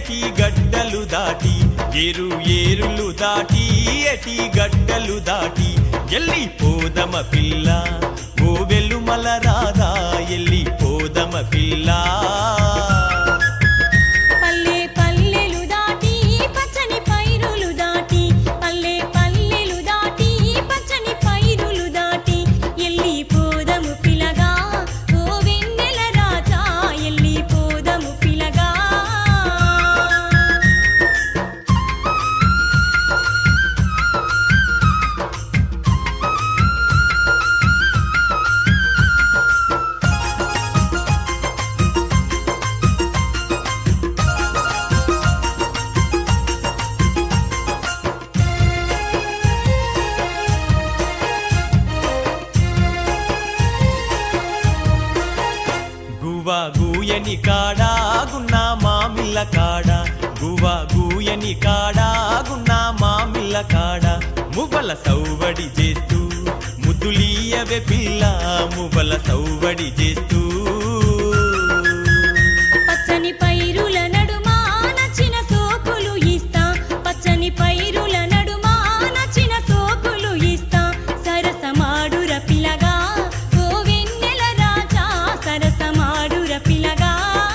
ఎటి గడ్డలు దాటి ఏరు ఏరులు దాటి ఎటి గడ్డలు దాటి ఎల్లి పోదమ పిల్ల ఓ వెలుమల రాధా ఎల్లి పోదమ పిల్ల పల్లె పల్లెలు దాటి పచ్చని పైరులు దాటి పల్లె పల్లెలు దాటి పచ్చని పైరులు దాటి ఎల్లి పోదము పిలగా ఓ వెన్నెల రాజా ఎల్లి పోదము పిలగా గువ్వ గూయని కాడా గున్నా మామిళ్ళ కాడా గువ్వ గూయని కాడా గున్నా మామిళ్ళ కాడా మువ్వల సౌవడి చేస్తూ ముద్దులీయవే పిల్ల మువ్వల సౌవడి చేస్తూ పచ్చని పైరుల నడుమా నచ్చిన సోకులు ఇస్తా పచ్చని పైరుల నడుమా నచ్చిన సోకులు ఇస్తా సరసమాడుర పిలగా ఓ వెన్నెల రాజా సరసమాడుర పిలగా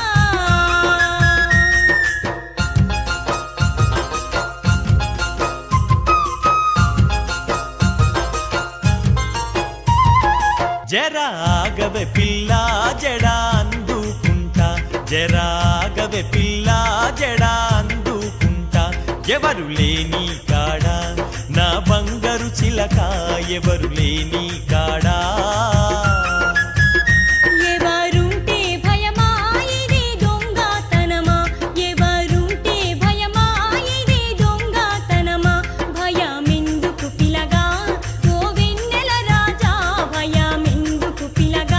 జరాగవే పిల్ల జడా అందుకుంటా జరాగవే పిల్ల జడా అందుకుంటా ఎవరు లేని కాడా నా బంగారు చిలక ఎవరు లేని కాడా ఎవరుంటే భయమా ఇది దొంగతనమా ఎవరుంటే భయమా ఇది దొంగతనమా భయమెందుకు పిలగా ఓ వెన్నెల రాజా భయమెందుకు పిలగా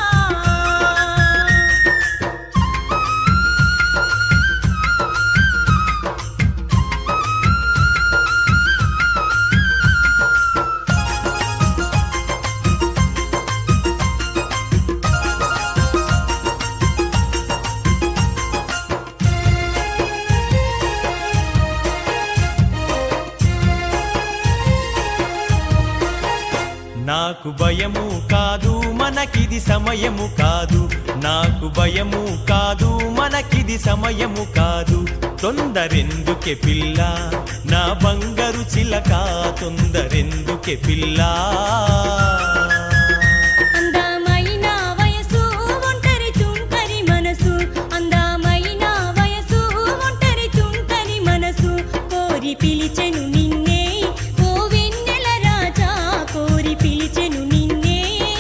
నాకు భయము కాదు మనకిది సమయము కాదు నాకు భయము కాదు మనకిది సమయము కాదు తొందరెందుకే పిల్ల నా బంగారు చిలక తొందరెందుకే పిల్ల అందమైన వయసు ఒంటరి తుంటరి మనసు అందమైన వయసు ఒంటరి తుంటరి మనసు కోరి పిలిచెను నిన్నే ఓ వెన్నెల రాజా కోరి పిలిచెను నిన్నే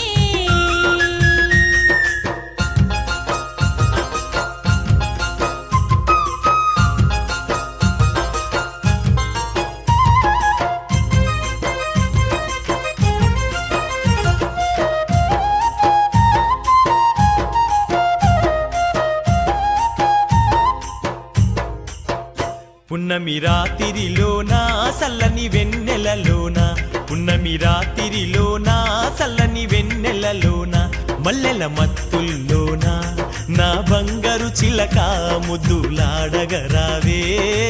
పున్నమి రాత్రిలోనా సల్లని వెన్నెలలోన పున్నమి రాత్రిలోన సల్లని వెన్నెలలోన మల్లెల మత్తుల్లోన నా బంగారు చిలక ముద్దులాడగరావే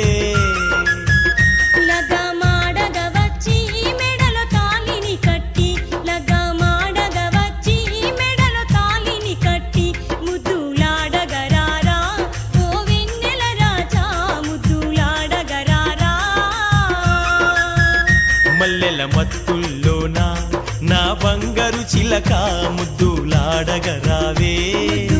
లగమాడగ వచ్చి మెడలో తాళిని కట్టి లగమాడగ వచ్చి మెడలో తాళిని కట్టి ముద్దులాడగరారా ఓ వెన్నెల రాజా ముద్దులాడగరారా మల్లెల మత్తుల్లోన నా బంగారు చిలక ముద్దులాడగరావే